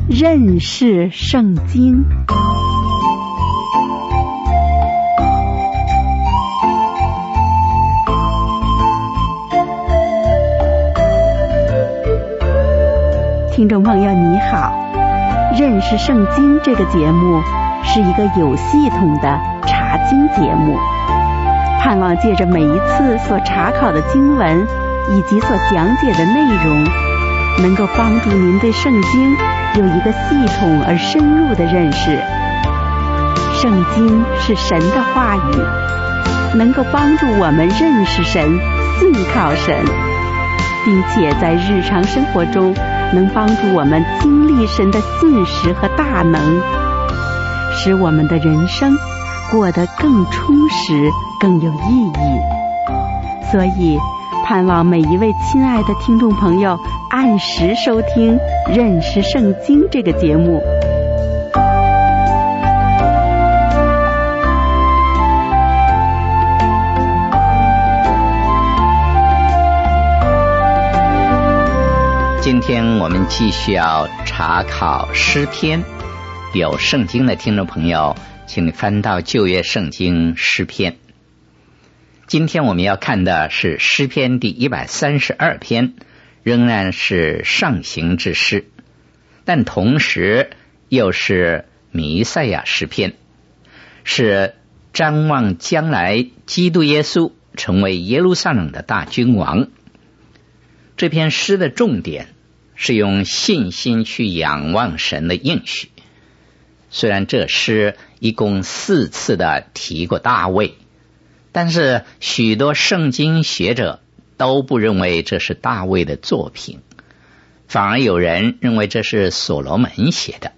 认识圣经。听众朋友你好，认识圣经这个节目是一个有系统的查经节目，盼望借着每一次所查考的经文以及所讲解的内容，能够帮助您对圣经有一个系统而深入的认识。圣经是神的话语，能够帮助我们认识神、信靠神，并且在日常生活中能帮助我们经历神的信实和大能，使我们的人生过得更充实、更有意义。所以盼望每一位亲爱的听众朋友按时收听《认识圣经》这个节目。 今天我们继续要查考诗篇，有圣经的听众朋友，请你翻到旧约圣经诗篇。今天我们要看的是诗篇第132篇，仍然是上行之诗，但同时又是弥赛亚诗篇，是瞻望将来基督耶稣成为耶路撒冷的大君王。这篇诗的重点是用信心去仰望神的应许。虽然这诗一共4次的提过大卫，但是许多圣经学者都不认为这是大卫的作品，反而有人认为这是所罗门写的。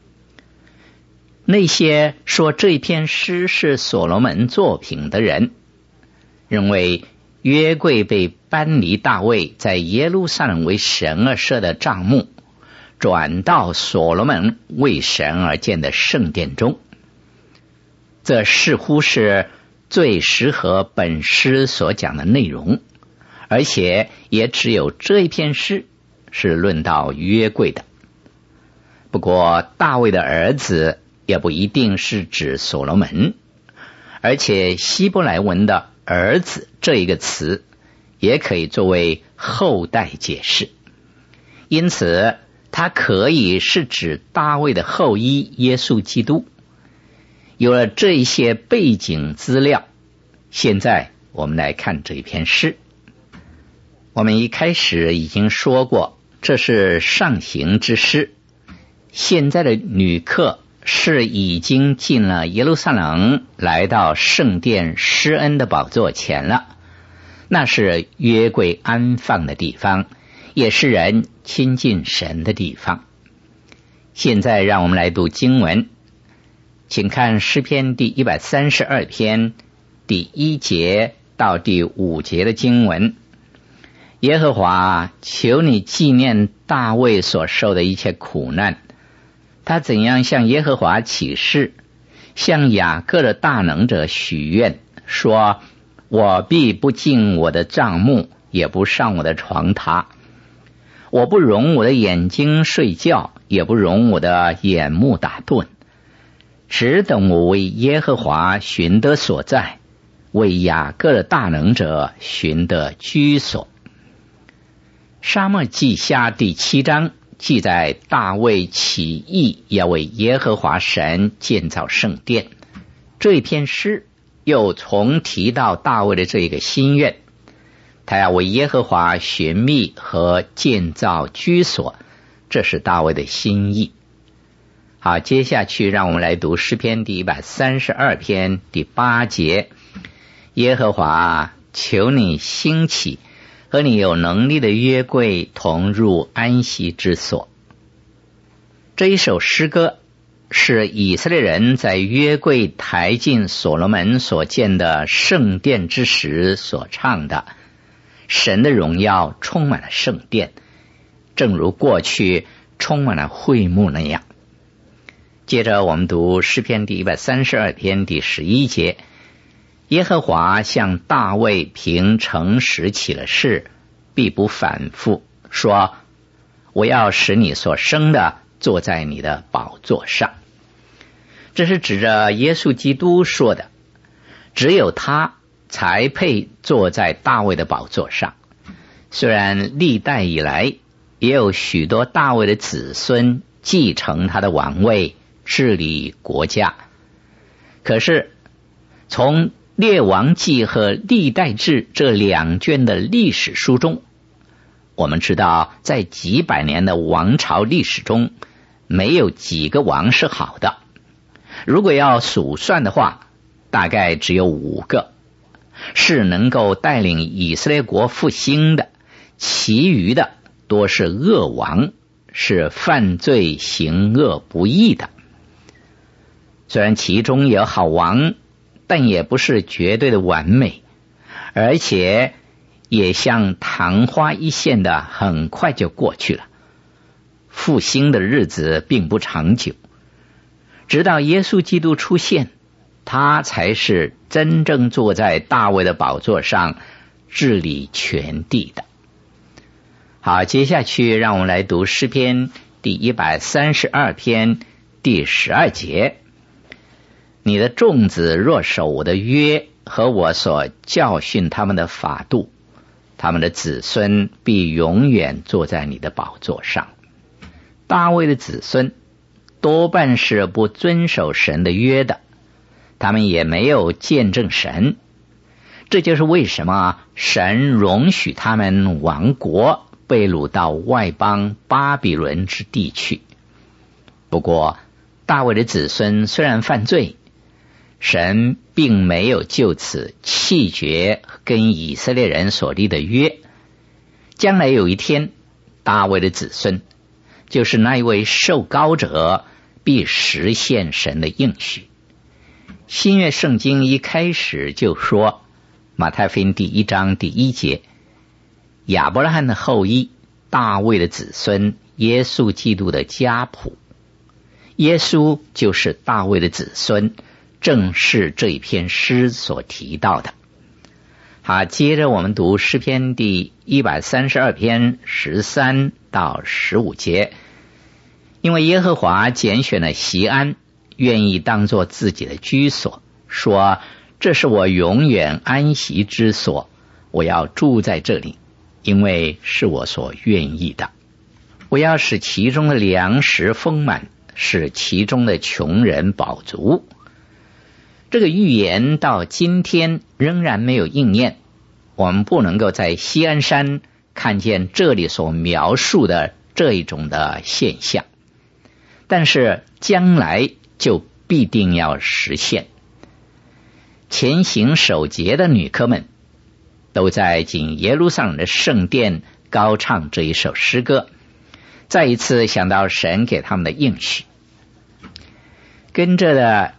那些说这篇诗是所罗门作品的人，认为约柜被搬离大卫在耶路撒冷为神而设的帐幕，转到所罗门为神而建的圣殿中。这似乎是最适合本诗所讲的内容，而且也只有这一篇诗是论到约柜的。不过大卫的儿子也不一定是指所罗门，而且希伯来文的儿子这一个词也可以作为后代解释，因此它可以是指大卫的后裔耶稣基督。有了这些背景资料，现在我们来看这一篇诗。我们一开始已经说过，这是上行之诗。现在的旅客是已经进了耶路撒冷，来到圣殿施恩的宝座前了。那是约柜安放的地方，也是人亲近神的地方。现在让我们来读经文，请看诗篇第132篇第1节到第5节的经文。耶和华，求你纪念大卫所受的一切苦难，他怎样向耶和华起誓，向雅各的大能者许愿，说，我必不进我的帐幕，也不上我的床榻，我不容我的眼睛睡觉，也不容我的眼目打盹，只等我为耶和华寻得所在，为雅各的大能者寻得居所。撒母耳记下第7章记载大卫起意要为耶和华神建造圣殿。这一篇诗又重提到大卫的这个心愿，他要为耶和华寻觅和建造居所，这是大卫的心意。好，接下去让我们来读诗篇第132篇第8节。耶和华，求你兴起，和你有能力的约柜同入安息之所。这一首诗歌是以色列人在约柜抬进所罗门所建的圣殿之时所唱的。神的荣耀充满了圣殿，正如过去充满了会幕那样。接着我们读诗篇第132篇第11节。耶和华向大卫凭诚实起了誓，必不反复，说，我要使你所生的坐在你的宝座上。这是指着耶稣基督说的，只有他才配坐在大卫的宝座上。虽然历代以来也有许多大卫的子孙继承他的王位，治理国家，可是从列王记和历代志这2卷的历史书中，我们知道在几百年的王朝历史中，没有几个王是好的。如果要数算的话，大概只有5个是能够带领以色列国复兴的，其余的多是恶王，是犯罪行恶不义的。虽然其中有好王，但也不是绝对的完美，而且也像昙花一现的很快就过去了。复兴的日子并不长久，直到耶稣基督出现，他才是真正坐在大卫的宝座上治理全地的。好，接下去让我们来读诗篇第132篇第12节。你的众子若守我的约和我所教训他们的法度，他们的子孙必永远坐在你的宝座上。大卫的子孙多半是不遵守神的约的，他们也没有见证神。这就是为什么神容许他们亡国，被掳到外邦巴比伦之地去。不过大卫的子孙虽然犯罪，神并没有就此弃绝跟以色列人所立的约。将来有一天，大卫的子孙，就是那一位受膏者，必实现神的应许。新约圣经一开始就说，马太福音第1章第1节，亚伯拉罕的后裔，大卫的子孙，耶稣基督的家谱。耶稣就是大卫的子孙，正是这一篇诗所提到的。好，接着我们读诗篇第132篇13到15节。因为耶和华拣选了锡安，愿意当作自己的居所，说这是我永远安息之所，我要住在这里，因为是我所愿意的。我要使其中的粮食丰满，使其中的穷人饱足。这个预言到今天仍然没有应验，我们不能够在锡安山看见这里所描述的这一种的现象，但是将来就必定要实现。前行守节的女客们都在进耶路撒冷的圣殿高唱这一首诗歌，再一次想到神给他们的应许。跟着的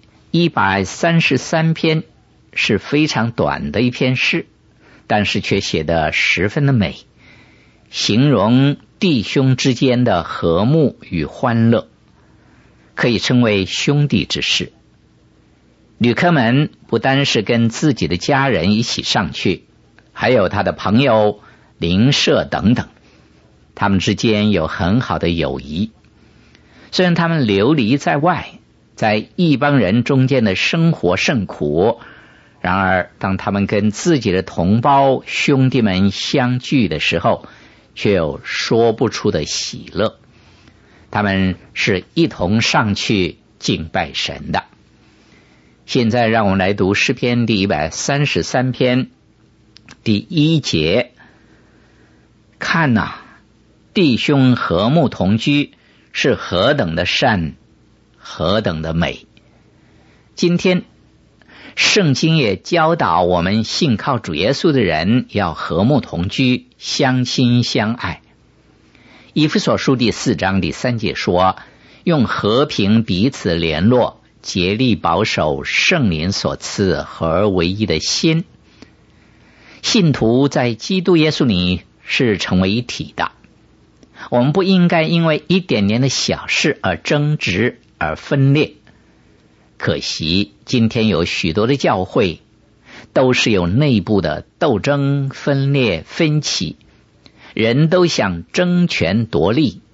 133篇是非常短的一篇诗，但是却写得十分的美，形容弟兄之间的和睦与欢乐，可以称为兄弟之事。旅客们不单是跟自己的家人一起上去，还有他的朋友、邻舍等等，他们之间有很好的友谊。虽然他们流离在外，在一帮人中间的生活甚苦，然而当他们跟自己的同胞兄弟们相聚的时候，却有说不出的喜乐。他们是一同上去敬拜神的。现在让我们来读诗篇第133篇第1节。看哪，弟兄和睦同居，是何等的善，何等的美。今天圣经也教导我们信靠主耶稣的人要和睦同居，相亲相爱。以弗所书第4章第3节说，用和平彼此联络，竭力保守圣灵所赐合而为一的心。信徒在基督耶稣里是成为一体的，我们不应该因为一点点的小事而争执而分裂。可惜今天有许多的教会都是有内部的斗争、分裂、分歧，人都想争权夺利，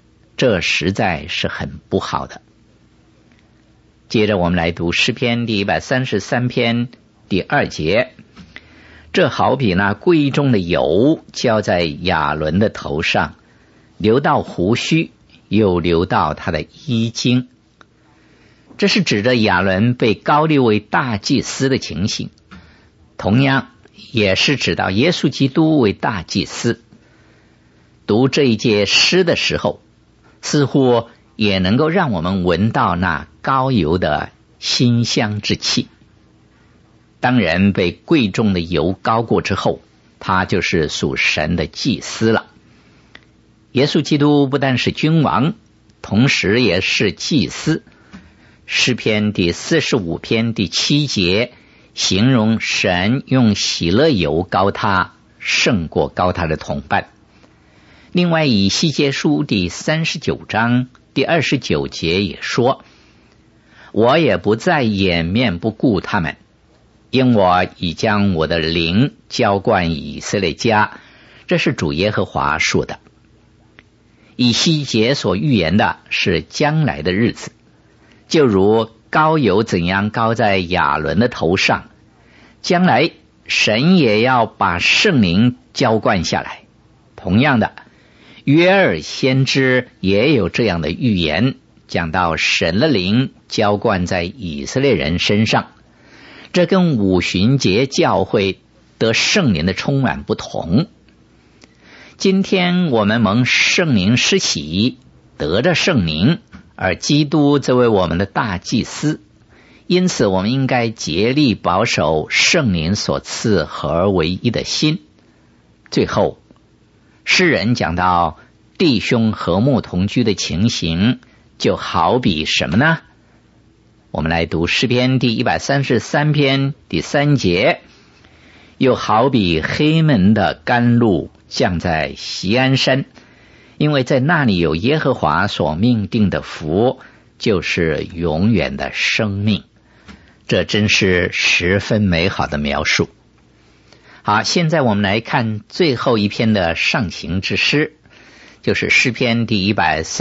这实在是很不好的。接着我们来读诗篇第133篇第2节，这好比那贵重的油浇在亚伦的头上，流到胡须，又流到他的衣襟。这是指着亚伦被膏立为大祭司的情形，同样也是指到耶稣基督为大祭司。读这一节诗的时候，似乎也能够让我们闻到那膏油的馨香之气。当人被贵重的油膏过之后，他就是属神的祭司了。耶稣基督不但是君王，同时也是祭司。诗篇第45篇第7节形容神用喜乐油膏他，胜过膏他的同伴。另外以西结书第39章第29节也说，我也不再掩面不顾他们，因我已将我的灵浇灌以色列家。这是主耶和华说的。以西结所预言的是将来的日子，就如膏油怎样膏在亚伦的头上，将来神也要把圣灵浇灌下来。同样的，约珥先知也有这样的预言，讲到神的灵浇灌在以色列人身上。这跟五旬节教会得圣灵的充满不同。今天我们蒙圣灵施洗，得着圣灵，而基督作为我们的大祭司，因此我们应该竭力保守圣灵所赐合而为一的心。最后诗人讲到弟兄和睦同居的情形，就好比什么呢？我们来读诗篇第133篇第3节，又好比黑门的甘露降在锡安山，因为在那里有耶和华所命定的福，就是永远的生命。这真是十分美好的描述。好，现在我们来看最后一篇的上行之诗，就是诗篇第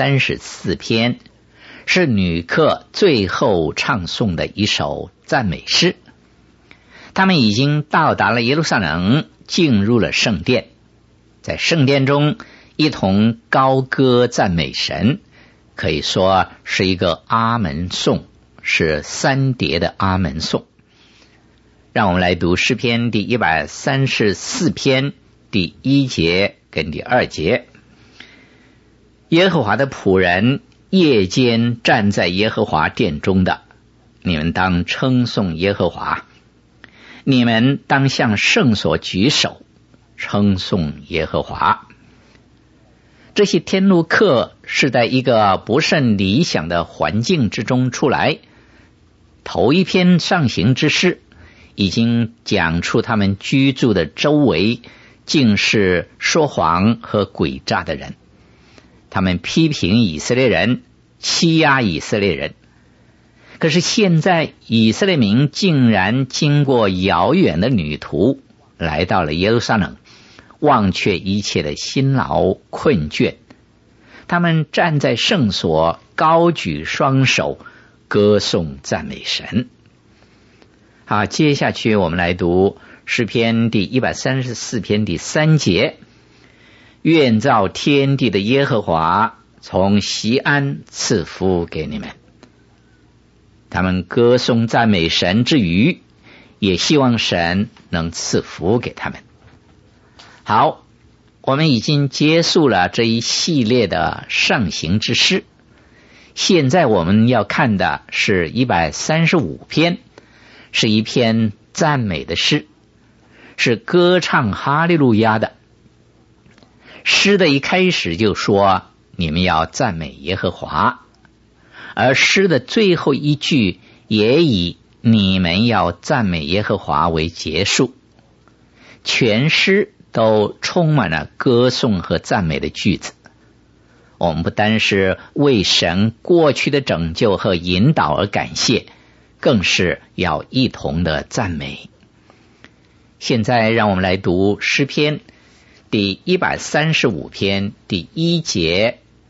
134篇，是女客最后唱诵的一首赞美诗。他们已经到达了耶路撒冷，进入了圣殿，在圣殿中一同高歌赞美神，可以说是一个阿门颂，是3叠的阿门颂。让我们来读诗篇第134篇第1节跟第2节。耶和华的仆人夜间站在耶和华殿中的，你们当称颂耶和华，你们当向圣所举手，称颂耶和华。这些天路客是在一个不甚理想的环境之中出来，头一篇上行之诗已经讲出他们居住的周围竟是说谎和诡诈的人，他们批评以色列人，欺压以色列人。可是现在以色列民竟然经过遥远的旅途，来到了耶路撒冷，忘却一切的辛劳困倦，他们站在圣所，高举双手，歌颂赞美神。好，接下去我们来读诗篇第134篇第3节，愿造天地的耶和华从锡安赐福给你们。他们歌颂赞美神之余，也希望神能赐福给他们。好，我们已经结束了这一系列的上行之诗，现在我们要看的是135篇，是一篇赞美的诗，是歌唱哈利路亚的。诗的一开始就说你们要赞美耶和华，而诗的最后一句也以你们要赞美耶和华为结束。全诗都充满了歌颂和赞美的句子。我们不单是为神过去的拯救和引导而感谢，更是要一同的赞美。现在让我们来读诗篇第135篇第1节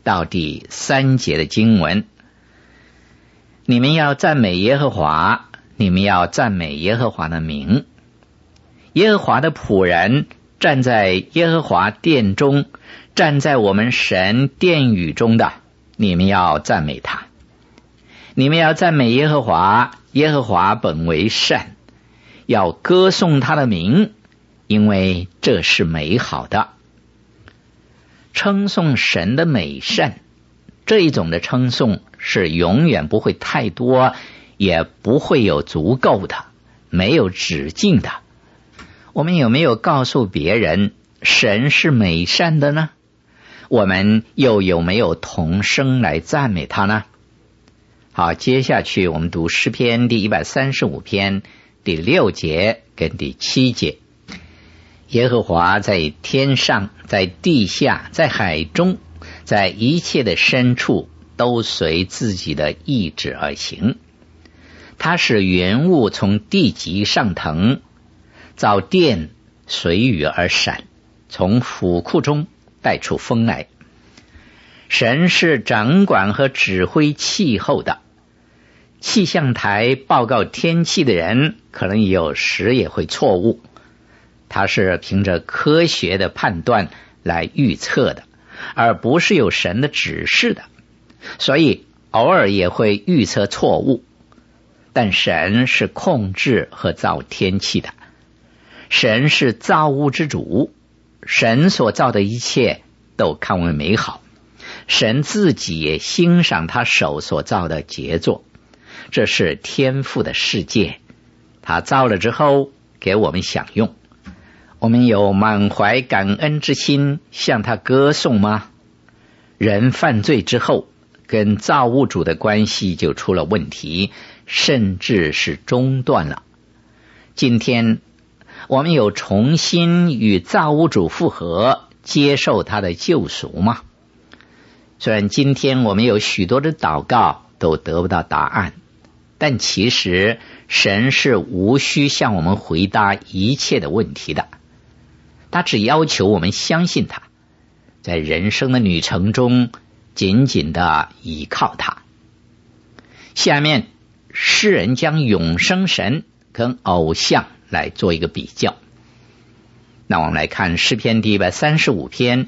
到第3节的经文。你们要赞美耶和华，你们要赞美耶和华的名。耶和华的仆人站在耶和华殿中，站在我们神殿宇中的，你们要赞美他。你们要赞美耶和华，耶和华本为善，要歌颂他的名，因为这是美好的。称颂神的美善，这一种的称颂是永远不会太多，也不会有足够的，没有止境的。我们有没有告诉别人神是美善的呢？我们又有没有同声来赞美他呢？好，接下去我们读诗篇第135篇第6节跟第7节。耶和华在天上，在地下，在海中，在一切的深处，都随自己的意志而行。他使云雾从地极上腾，造电随雨而闪，从府库中带出风来。神是掌管和指挥气候的，气象台报告天气的人可能有时也会错误，他是凭着科学的判断来预测的，而不是有神的指示的，所以偶尔也会预测错误。但神是控制和造天气的，神是造物之主，神所造的一切都看为美好，神自己也欣赏他手所造的杰作。这是天父的世界，他造了之后给我们享用。我们有满怀感恩之心向他歌颂吗？人犯罪之后，跟造物主的关系就出了问题，甚至是中断了。今天我们有重新与造物主复合，接受他的救赎吗？虽然今天我们有许多的祷告都得不到答案，但其实神是无需向我们回答一切的问题的，他只要求我们相信他，在人生的旅程中紧紧的依靠他。下面诗人将永生神跟偶像来做一个比较。那我们来看诗篇第135篇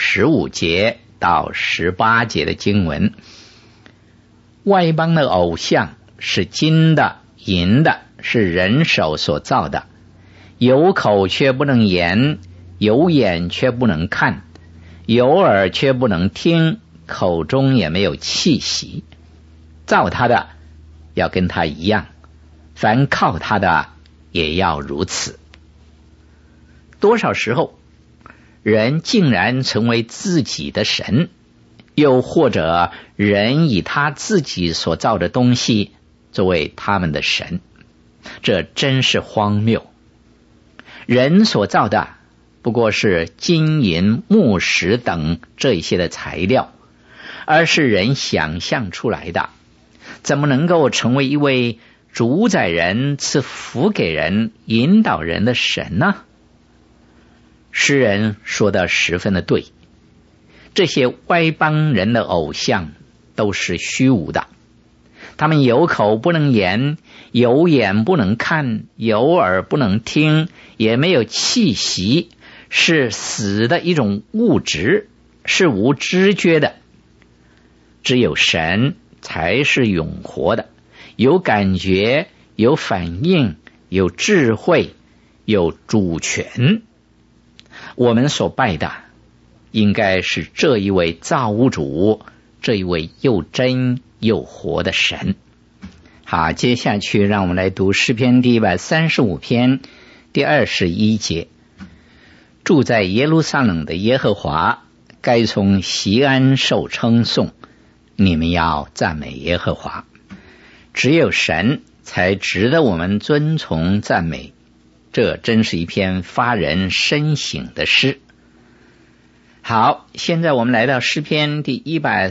15节到18节的经文。外邦的偶像是金的银的，是人手所造的，有口却不能言，有眼却不能看，有耳却不能听，口中也没有气息。造他的要跟他一样，凡靠他的也要如此。多少时候人竟然成为自己的神，又或者人以他自己所造的东西作为他们的神，这真是荒谬。人所造的不过是金银木石等这一些的材料，而是人想象出来的，怎么能够成为一位主宰人、赐福给人、引导人的神呢？诗人说得十分的对，这些外邦人的偶像都是虚无的，他们有口不能言，有眼不能看，有耳不能听，也没有气息，是死的一种物质，是无知觉的。只有神才是永活的，有感觉，有反应，有智慧，有主权。我们所拜的应该是这一位造物主，这一位又真又活的神。好，接下去让我们来读诗篇第135篇第21节。住在耶路撒冷的耶和华，该从锡安受称颂，你们要赞美耶和华。只有神才值得我们尊崇赞美，这真是一篇发人深省的诗。好，现在我们来到诗篇第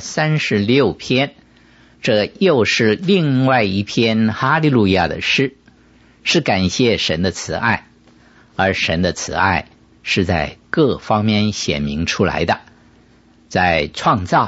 136篇，这又是另外一篇哈利路亚的诗，是感谢神的慈爱，而神的慈爱是在各方面显明出来的，在创造、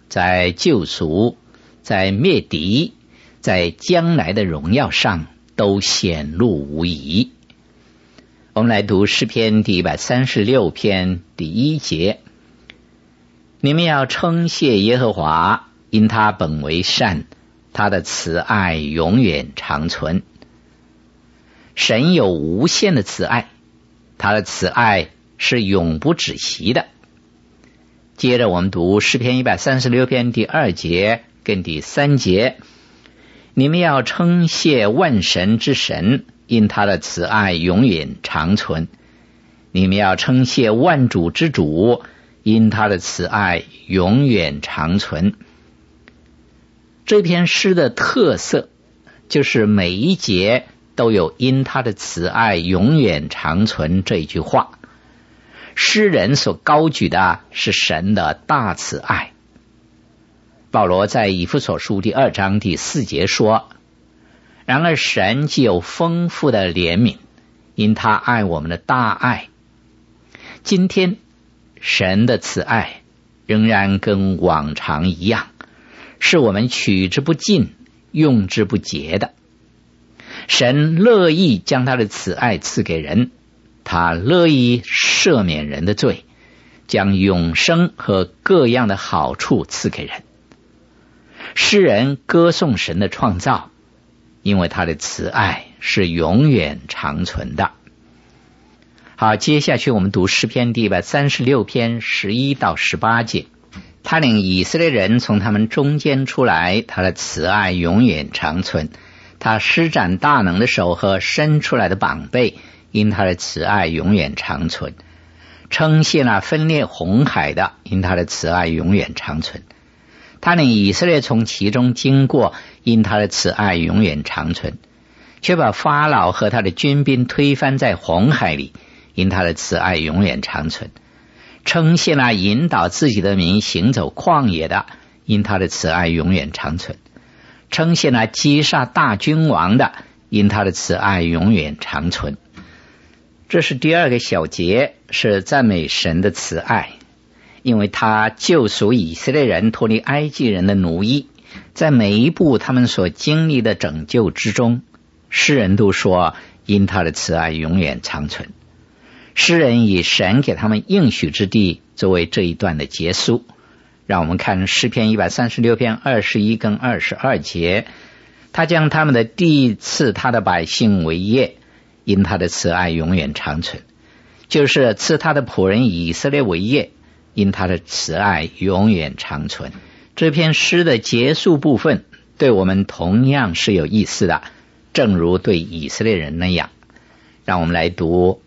在救赎、在灭敌、在将来的荣耀上都显露无遗。我们来读诗篇第136篇第1节：你们要称谢耶和华，因他本为善，他的慈爱永远长存。神有无限的慈爱，他的慈爱是永不止息的。接着我们读诗篇136篇第2节跟第3节：你们要称谢万神之神，因他的慈爱永远长存。你们要称谢万主之主，因他的慈爱永远长存。这篇诗的特色就是每一节都有因他的慈爱永远长存这一句话。诗人所高举的是神的大慈爱。保罗在以弗所书第2章第4节说：然而神既有丰富的怜悯，因他爱我们的大爱。今天神的慈爱仍然跟往常一样，是我们取之不尽、用之不竭的。神乐意将他的慈爱赐给人，他乐意赦免人的罪，将永生和各样的好处赐给人。诗人歌颂神的创造，因为他的慈爱是永远长存的。好，接下去我们读诗篇第136篇11到18节。他领以色列人从他们中间出来，他的慈爱永远长存。他施展大能的手和伸出来的膀臂，因他的慈爱永远长存。称谢那分裂红海的，因他的慈爱永远长存。他领以色列从其中经过，因他的慈爱永远长存。却把法老和他的军兵推翻在红海里，因他的慈爱永远长存。称谢那引导自己的民行走旷野的，因他的慈爱永远长存。称谢那击杀大君王的，因他的慈爱永远长存。这是第2个小节，是赞美神的慈爱，因为他救赎以色列人脱离埃及人的奴役，在每一步他们所经历的拯救之中，诗人都说因他的慈爱永远长存。诗人以神给他们应许之地作为这一段的结束。让我们看诗篇136篇21跟22节：他将他们的地赐他的百姓为业，因他的慈爱永远长存。就是赐他的仆人以色列为业，因他的慈爱永远长存。这篇诗的结束部分对我们同样是有意思的，正如对以色列人那样。让我们来读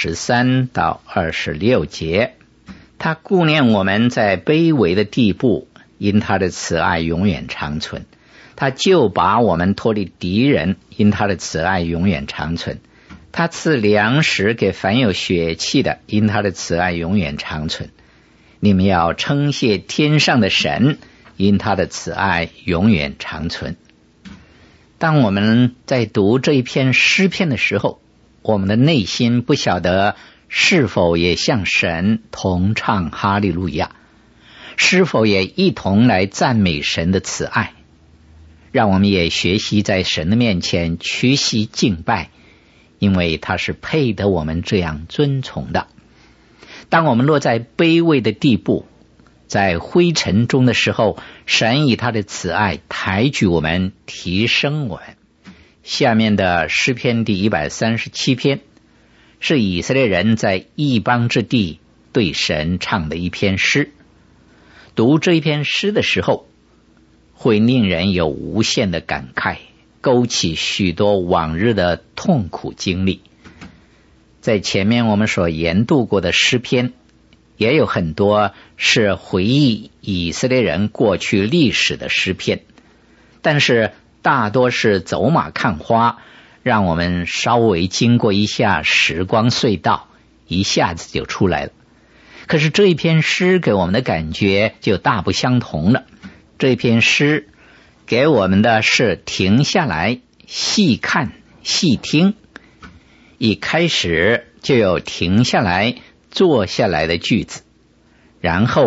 23到26节。他顾念我们在卑微的地步，因他的慈爱永远长存。他就把我们脱离敌人，因他的慈爱永远长存。他赐粮食给凡有血气的，因他的慈爱永远长存。你们要称谢天上的神，因他的慈爱永远长存。当我们在读这一篇诗篇的时候，我们的内心不晓得是否也向神同唱哈利路亚，是否也一同来赞美神的慈爱。让我们也学习在神的面前屈膝敬拜，因为他是配得我们这样尊崇的。当我们落在卑微的地步，在灰尘中的时候，神以他的慈爱抬举我们，提升我们。下面的诗篇第137篇是以色列人在异邦之地对神唱的一篇诗。读这一篇诗的时候，会令人有无限的感慨，勾起许多往日的痛苦经历。在前面我们所研读过的诗篇，也有很多是回忆以色列人过去历史的诗篇，但是大多是走马看花，让我们稍微经过一下时光隧道，一下子就出来了。可是这一篇诗给我们的感觉就大不相同了。这篇诗给我们的是停下来细看细听，一开始就有停下来坐下来的句子，然后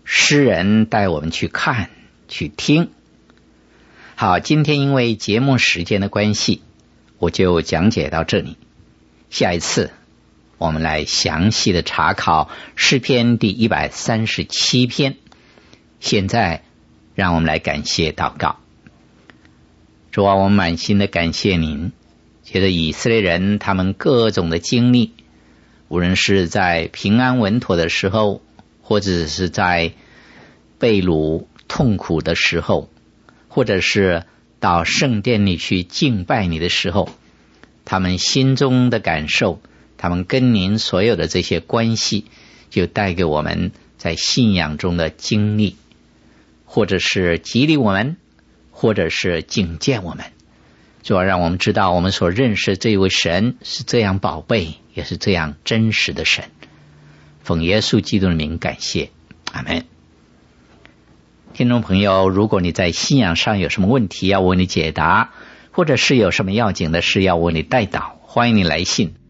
诗人带我们去看去听。好，今天因为节目时间的关系，我就讲解到这里。下一次我们来详细的查考诗篇第137篇。现在让我们来感谢祷告。主啊，我们满心的感谢您，觉得以色列人他们各种的经历，无论是在平安稳妥的时候，或者是在被掳痛苦的时候，或者是到圣殿里去敬拜你的时候，他们心中的感受，他们跟您所有的这些关系，就带给我们在信仰中的经历，或者是激励我们，或者是警戒我们。主要让我们知道我们所认识这位神是这样宝贝，也是这样真实的神。奉耶稣基督的名感谢，阿们。听众朋友，如果你在信仰上有什么问题要为你解答，或者是有什么要紧的事要为你代祷，欢迎你来信